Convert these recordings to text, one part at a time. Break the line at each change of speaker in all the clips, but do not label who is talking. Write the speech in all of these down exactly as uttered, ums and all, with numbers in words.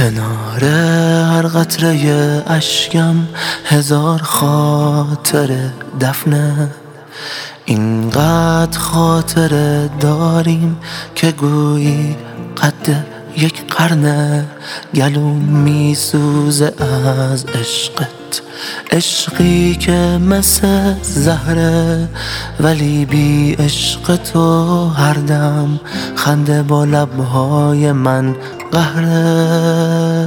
کنار هر قطره اشکم هزار خاطره دفنه. اینقدر خاطره داریم که گویی قد یک قرنه. گلوم میسوزه از عشقت، عشقی که مثل زهره، ولی بی عشق تو هر دم خنده با لبهای من قهره.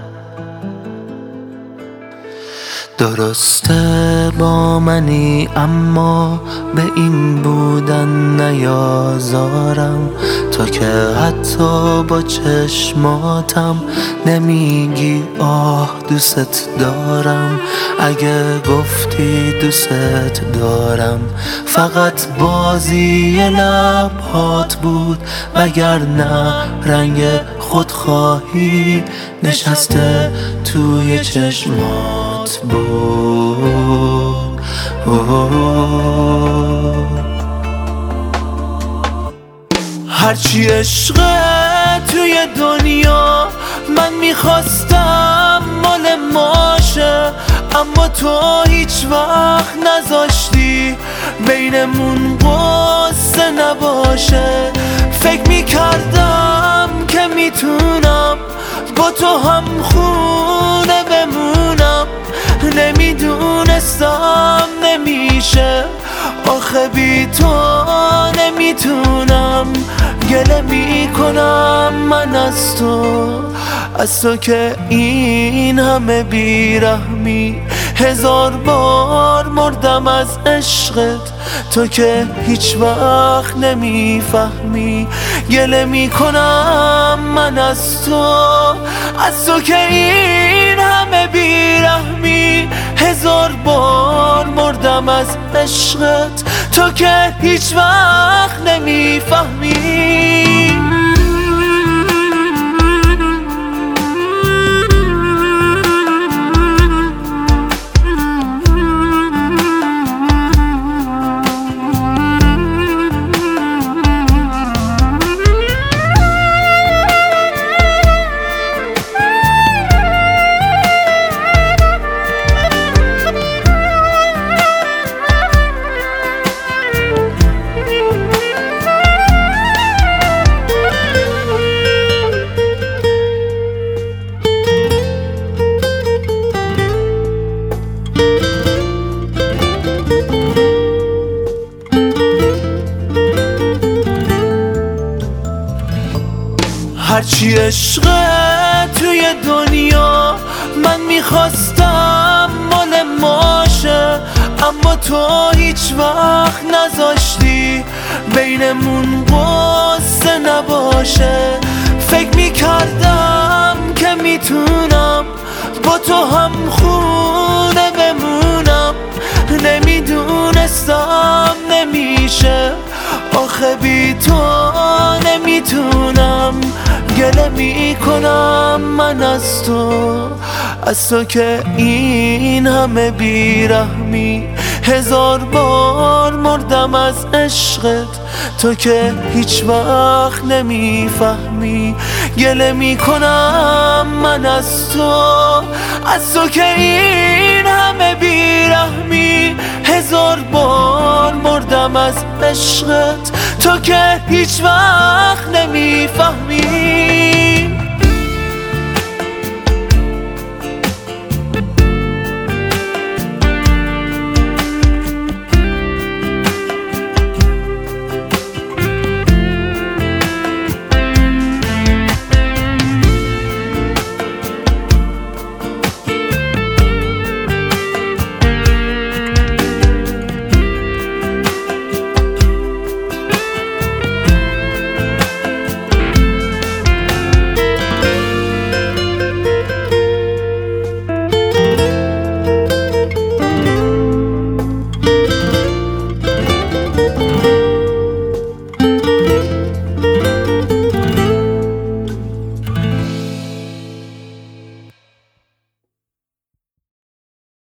درسته با منی اما به این بودن نیازارم، تا که حتی با چشماتم نمیگی آه دوست دارم. اگه گفتی دوست دارم فقط بازی لبهات بود، وگرنه رنگ خودخواهی نشسته توی چشمات بود. هرچی عشقه توی دنیا من میخواستم مال ماشه، اما تو هیچ وقت نذاشتی بینمون قصه نباشه. فکر میکردم که میتونم با تو هم خونه بمونم، نمیدونستم نمیشه، آخه بی تو نمیتونم. گله میکنم من از تو، از تو که این همه بیرحمی. هزار بار مردم از عشقت، تو که هیچ وقت نمیفهمی. گله میکنم من از تو، از تو که این همه بیرحمی. هزار بار مردم از عشقت، تو که هیچ وقت نمیفهمی. هرچی عشقه توی دنیا من میخواستم مال ماشه، اما تو هیچ وقت نذاشتی بینمون قصه نباشه. فکر میکردم که میتونم با تو هم خونه بمونم، نمیدونستم نمیشه، آخه بی تو نمیتونم. گله میکنم من از تو، از تو که این همه بیرحمی. هزار بار مردم از عشقت، تو که هیچ وقت نمیفهمی. گله میکنم من از تو، از تو که این همه بیرحمی. هزار بار مردم از عشقت، تو که هیچ وقت نمیفهمی.